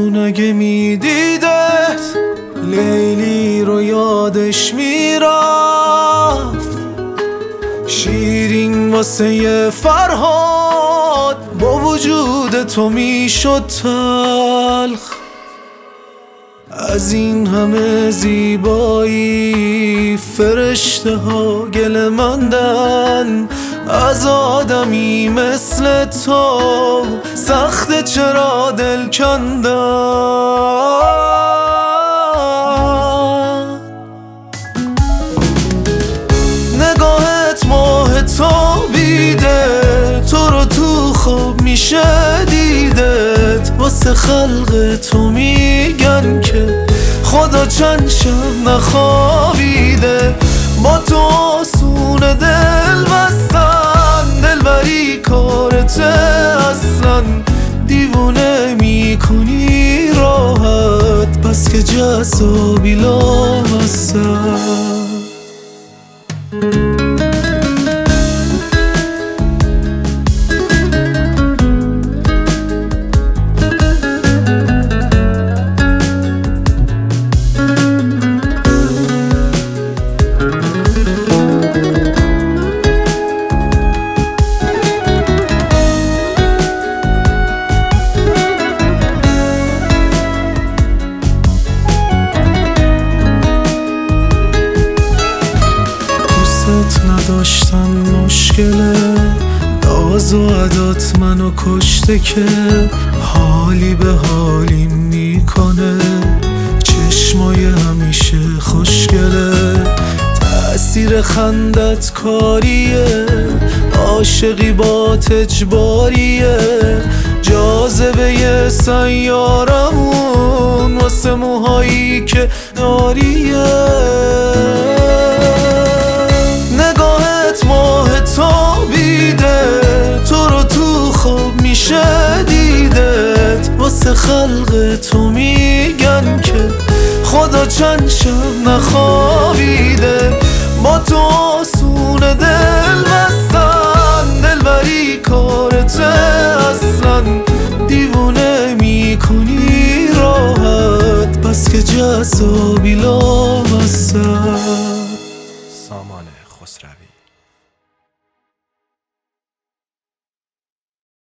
جون اگه میدیدت لیلی رو یادش میرفت، شیرین واسه فرهاد با وجود تو میشد تلخ. از این همه زیبایی فرشته ها گله مندن، از آدمی مثل تو سخت چرا دل کندن. نگاهت ماه تابیده، تو رو تو خواب میشه دیدت، واسه خلق تو میگن که خدا چند شب نخوابیده. با تو آسون دل بستن، دلبری کارته اصلا، دیوونه میکنی راحت بس که جذابی لامصب. نداشتن مشکله، ناز و عدات منو کشته که حالی به حالیم میکنه، چشمای همیشه خوشگله، تأثیر خندت کاریه، عاشقی با اجباریه، جاذبه سیارمون واسه موهایی که داریه. ماه تابیده، تو رو تو خواب میشه دیدت، واسه خلق تو میگن که خدا چند شب نخوابیده. با تو آسون دل بستن، دلبری کارته اصلا، دیوونه میکنی راحت بس که جذاب